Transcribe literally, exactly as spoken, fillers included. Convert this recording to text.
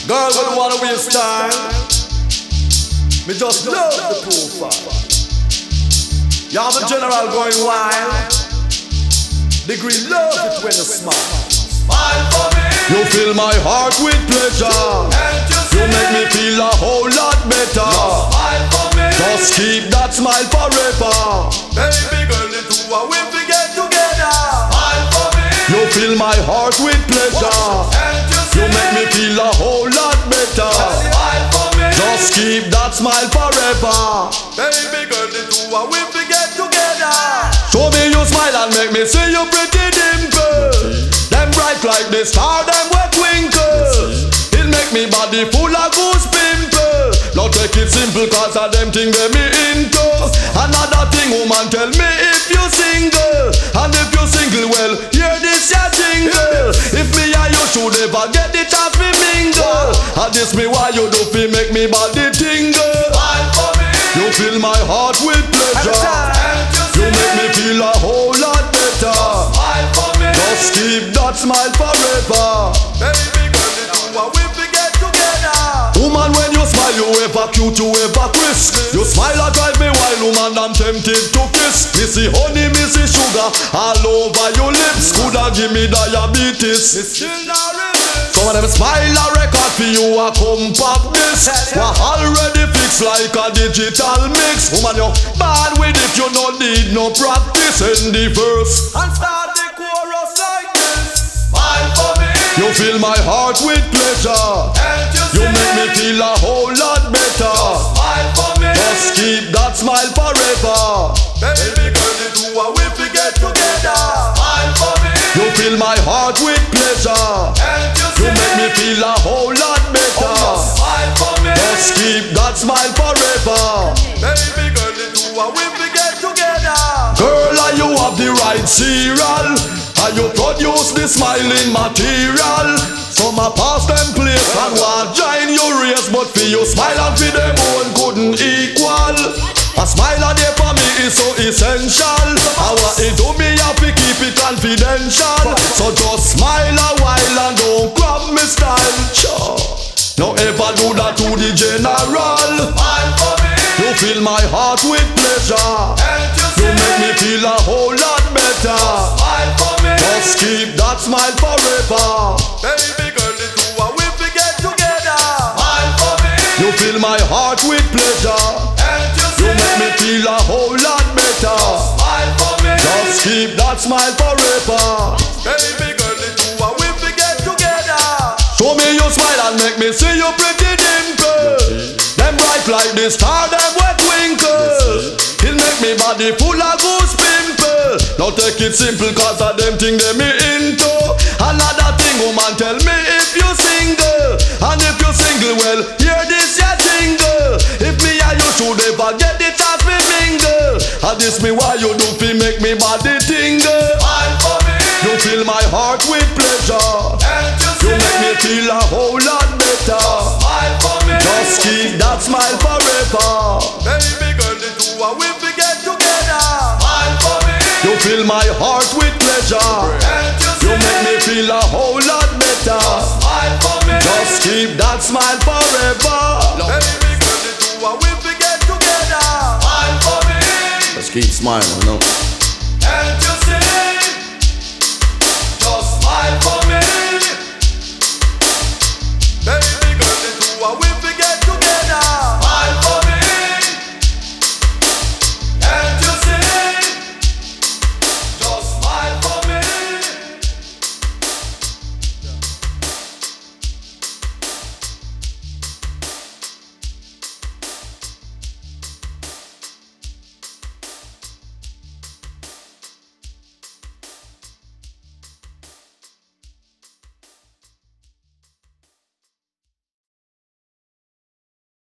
Girl, I don't wanna waste time. Me just love the profile. Yeah, the general going wild. Degree love it when you smile. Smile for me. You fill my heart with pleasure. And you, you make me feel a whole lot better. Smile for me. Just keep that smile forever. Baby girl, the two of we we get together. Smile for me. You fill my heart with pleasure. And you, you make me feel a whole lot better. Smile for me. Just keep that smile forever. Baby girl, the two of we we get together. Show me your smile and make me see your pretty dimple. Them bright like the star, them wet twinkle. It make me body full of goose pimple. Now take it simple cause of them thing they me into. Another thing woman tell me if you single. And if you single well, hear this ya jingle. If me and you should ever get the chance me mingle. And this me why you do fi make me body tingle. Smile for me. You fill my heart with pleasure. You make me feel a whole lot better. Smile for me. Just keep that smile forever. Baby girl, the two of we we get together. Woman, when you smile, you ever cute, you ever crisp. You smile and drive me wild, woman, I'm tempted to kiss. Missy honey, missy sugar, all over your lips. Coulda give me diabetes. Some of them smile a record for you a compact disc. We're already fixed like a digital mix. Woman, you bad with it, you no need no practice. In the verse And start the chorus like this. Smile for me. you fill my heart with pleasure. And you, You make me feel a whole lot better. Smile for me. Just keep that smile forever. Baby girl, the two of we we get together. Smile for me. You fill my heart with pleasure. And you, You make me feel a whole lot better. Smile for me. Just keep that smile forever. Baby girl, the two of we we get together. Girl, are you have the right cereal? Are you produce the smiling material? Some a pass them place and want join your race, but for you smile and for them own couldn't equal. A smile a day for me is so essential. I want it to me have to keep it confidential. So just smile a while and don't grab me style. Sure. No ever do that to the general. Smile for me. You fill my heart with pleasure. And you, You make me feel a whole lot better. Smile for me. Just keep that smile forever. Baby girl, the two of we we get together. Smile for me. You fill my heart with pleasure. And you, You make me feel a whole lot better. Smile for me. Just keep that smile forever. Baby girl, the two of we we get together. Show me your smile and make me see your pretty dimple. Them bright like the star, them wet twinkle. He'll make me body full of goose pimple. Now take it simple cause of them thing they me into. Another thing woman tell me if you single. And if you single well, hear this ya jingle. If me and you should ever get the chance me mingle. And this me why you do fi make me body tingle. Smile for me. You fill my heart with pleasure. And you, You make me feel a whole lot better. Smile for me. Just keep that smile forever. Baby girl, the two of we we get together. Smile for me. You fill my heart with pleasure. And you, You make me feel a whole lot better. Smile for me. Just keep that smile forever. Baby girl, the two of we we get together. Smile for me. Just keep smiling, you know.